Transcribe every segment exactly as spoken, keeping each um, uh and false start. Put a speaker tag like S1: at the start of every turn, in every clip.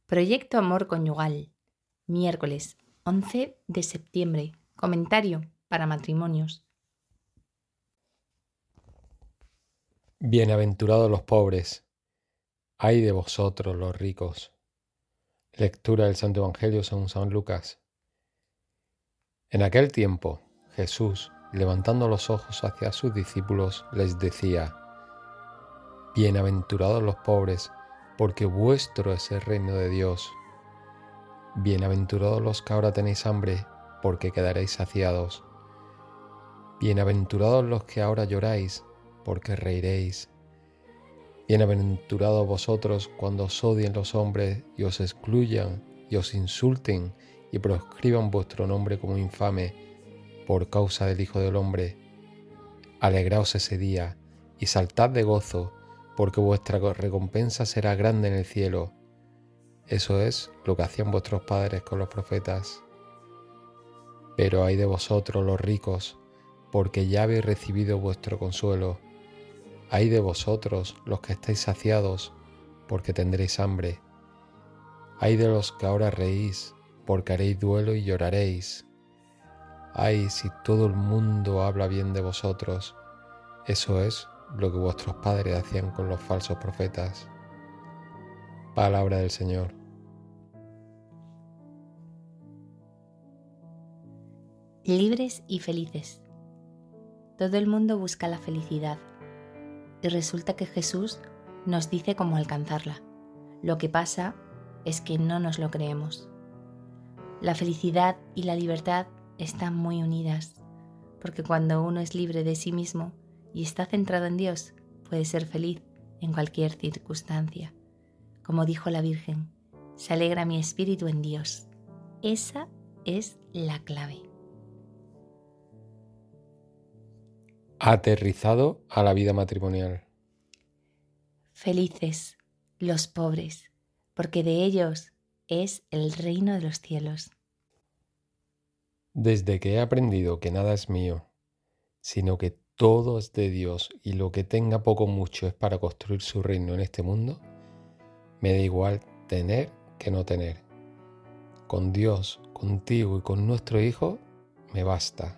S1: Proyecto Amor Conyugal, miércoles once de septiembre. Comentario para matrimonios.
S2: Bienaventurados los pobres, ay de vosotros los ricos. Lectura del Santo Evangelio según San Lucas. En aquel tiempo, Jesús, levantando los ojos hacia sus discípulos, les decía: Bienaventurados los pobres, porque vuestro es el reino de Dios. Bienaventurados los que ahora tenéis hambre, porque quedaréis saciados. Bienaventurados los que ahora lloráis, porque reiréis. Bienaventurados vosotros cuando os odien los hombres y os excluyan y os insulten y proscriban vuestro nombre como infame por causa del Hijo del Hombre. Alegraos ese día y saltad de gozo, porque vuestra recompensa será grande en el cielo. Eso es lo que hacían vuestros padres con los profetas. Pero ay de vosotros los ricos, porque ya habéis recibido vuestro consuelo. Ay de vosotros los que estáis saciados, porque tendréis hambre. Ay de los que ahora reís, porque haréis duelo y lloraréis. Ay si todo el mundo habla bien de vosotros. Eso es lo que vuestros padres hacían con los falsos profetas. Palabra del Señor.
S1: Libres y felices. Todo el mundo busca la felicidad y resulta que Jesús nos dice cómo alcanzarla. Lo que pasa es que no nos lo creemos. La felicidad y la libertad están muy unidas, porque cuando uno es libre de sí mismo y está centrado en Dios, puede ser feliz en cualquier circunstancia. Como dijo la Virgen, se alegra mi espíritu en Dios. Esa es la clave.
S2: Aterrizado a la vida matrimonial.
S1: Felices los pobres, porque de ellos es el reino de los cielos.
S2: Desde que he aprendido que nada es mío, sino que todo es de Dios y lo que tenga poco o mucho es para construir su reino en este mundo, me da igual tener que no tener. Con Dios, contigo y con nuestro Hijo, me basta.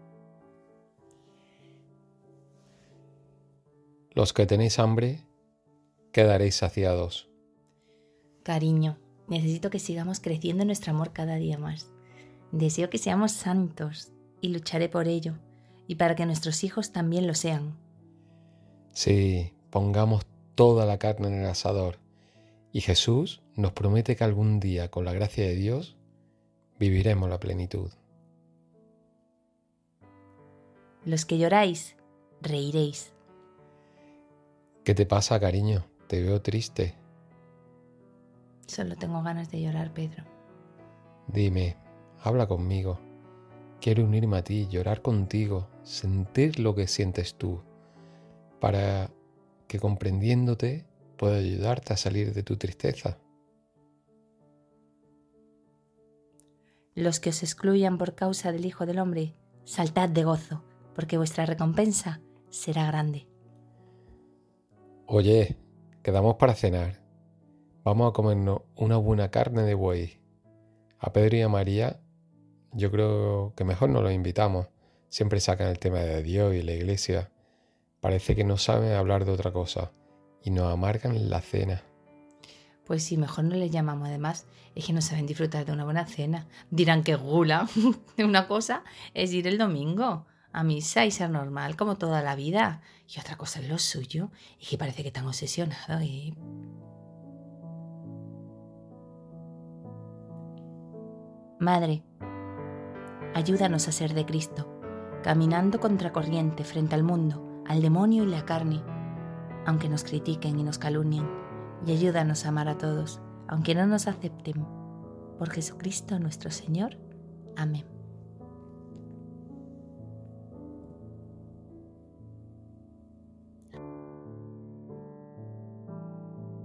S2: Los que tenéis hambre, quedaréis saciados.
S1: Cariño, necesito que sigamos creciendo en nuestro amor cada día más. Deseo que seamos santos y lucharé por ello y para que nuestros hijos también lo sean.
S2: Sí, pongamos toda la carne en el asador y Jesús nos promete que algún día, con la gracia de Dios, viviremos la plenitud.
S1: Los que lloráis, reiréis.
S2: ¿Qué te pasa, cariño? Te veo triste.
S1: Solo tengo ganas de llorar, Pedro.
S2: Dime, habla conmigo. Quiero unirme a ti, llorar contigo, sentir lo que sientes tú, para que comprendiéndote pueda ayudarte a salir de tu tristeza.
S1: Los que os excluyan por causa del Hijo del Hombre, saltad de gozo, porque vuestra recompensa será grande.
S2: Oye, quedamos para cenar. Vamos a comernos una buena carne de buey. A Pedro y a María, yo creo que mejor no los invitamos. Siempre sacan el tema de Dios y la iglesia. Parece que no saben hablar de otra cosa y nos amargan la cena.
S1: Pues sí, mejor no les llamamos. Además, es que no saben disfrutar de una buena cena. Dirán que gula. Una cosa es ir el domingo a misa y ser normal como toda la vida. Y otra cosa es lo suyo. Y que parece que están obsesionados. Y... Madre, ayúdanos a ser de Cristo, caminando contracorriente frente al mundo, al demonio y la carne, aunque nos critiquen y nos calumnien, y ayúdanos a amar a todos, aunque no nos acepten. Por Jesucristo nuestro Señor. Amén.